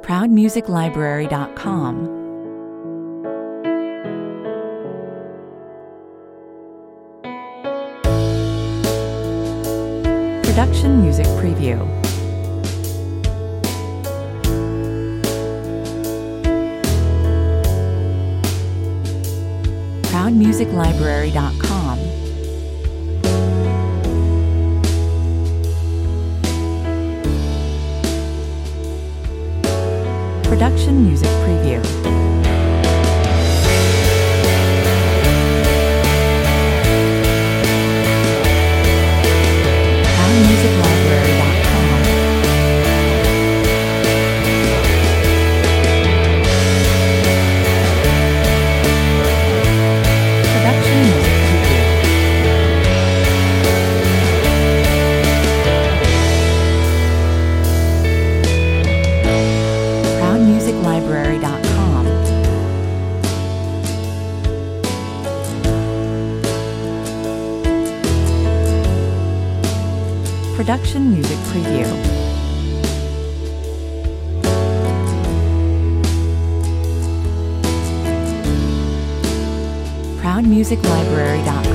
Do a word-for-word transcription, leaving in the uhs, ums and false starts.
proud music library dot com. Production Music Preview. proud music library dot com. Production Music Preview. proud music library dot com. Production Music Preview. proud music library dot com. Production Music Preview. proud music library dot com.